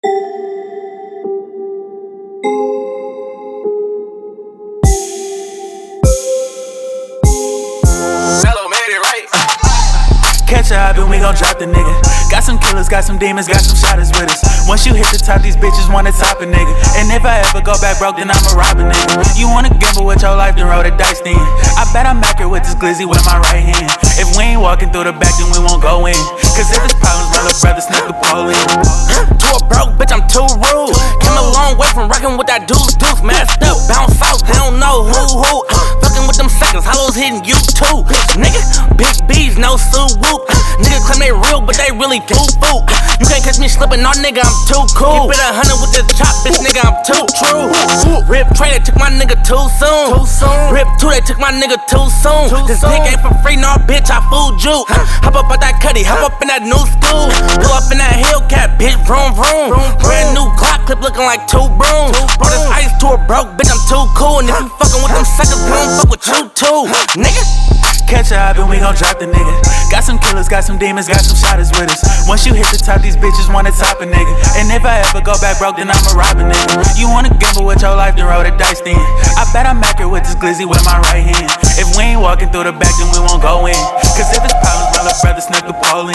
Catch a hop and we gon' drop the nigga. Got some killers, got some demons, got some shotters with us. Once you hit the top, these bitches wanna top a nigga. And if I ever go back broke, then I'ma rob a nigga. You wanna gamble with your life, then roll the dice then. I bet I'm accurate with this glizzy with my right hand. If we ain't walking through the back, then we won't go in. Cause if it's problems, my little brother snuck the pole in. To a broke bitch, I'm too rude. Came a long way from rockin' with that deuce. Masked up, bounce out, they don't know who. Fuckin' with them suckers, hollows hitting you too. Nigga, big B's, no suit whoop. Nigga claim they real, but they really foo. You can't catch me slippin', no nigga, I'm too cool. Keep it 100 with this chop, bitch, nigga, I'm too true. Rip Trey, they took my nigga too soon. Rip 2, they took my nigga too soon. This dick ain't for free, no bitch, I fooled you. Hop up out that cutty, hop up in that new school. Pull up in that Hellcat, bitch, vroom vroom. Brand new Glock clip looking like 2 brooms. Brought this ice to a broke bitch, I'm too cool. And if you fuckin' with them suckers, we don't fuck with you too, nigga. Catch a hop and we gon' drop the nigga. Got some killers, got some demons, got some shotters with us. Once you hit the top, these bitches wanna top a nigga. And if I ever go back broke, then I'ma rob a nigga. You wanna gamble with your life, then roll the dice then. I bet I'm accurate with this glizzy with my right hand. If we ain't walking through the back, then we won't go in. Cause if it's problems, my little brother snuck the pole in.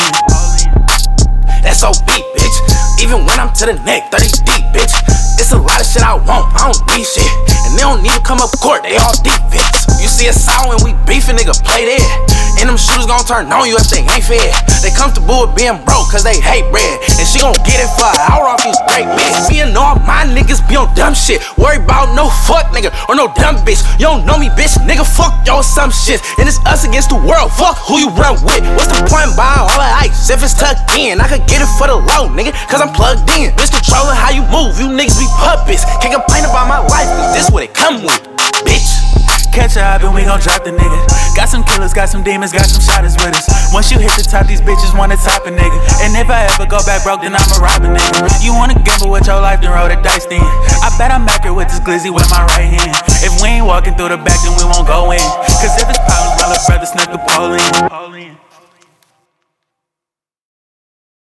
That's so beat, bitch. Even when I'm to the neck, 30 deep, bitch. It's a lot of shit I want, I don't need shit. And they don't even come up court, they all defense. You see us out when we beefin', nigga, play dead. And them shooters gon' turn on you if they ain't fed. They comfortable with being broke cause they hate bread. And she gon' get it for an hour off these great bitch. Me and all my niggas be on dumb shit. Worry about no fuck nigga or no dumb bitch. You don't know me, bitch, nigga, fuck y'all some shit. And it's us against the world, fuck who you run with. What's the point buying all the ice if it's tucked in? I could get it for the low, nigga, cause I'm plugged in. Bitch, controlling how you move, you niggas be puppets. Can't complain about my life, cause this what it come with, bitch. Catch a hop and we gon' drop the nigga. Got some killers, got some demons, got some shotters with us. Once you hit the top, these bitches wanna top a nigga. And if I ever go back broke, then I'ma rob a nigga. You wanna gamble with your life, then roll the dice then. I bet I'm accurate with this glizzy with my right hand. If we ain't walking through the back, then we won't go in. Cause if it's problems, my little brother snuck the pole in.